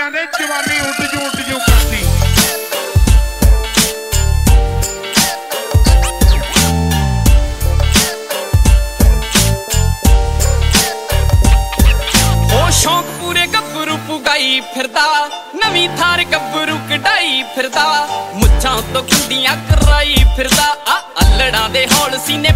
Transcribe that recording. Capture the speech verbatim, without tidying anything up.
ਕੰਜਰਾਂ ਦੇ ਜਵਾਨੀ ਉੱਡ ਜੂ ਉੱਡ ਜੂ ਕਰਦੀ। ਉਹ ਸ਼ੌਂਕ ਪੂਰੇ ਗੱਭਰੂ ਪੁਗਾਈ ਫਿਰਦਾ, ਨਵੀਂ ਥਾਰ ਗੱਭਰੂ ਕਢਾਈ ਫਿਰਦਾ, ਮੁੱਛਾਂ ਤੋਂ ਖੁੰਡੀਆਂ ਕਰਾਈ ਫਿਰਦਾ। ਆ ਅਲੜਾਂ ਦੇ ਹੌਲ ਸੀਨੇ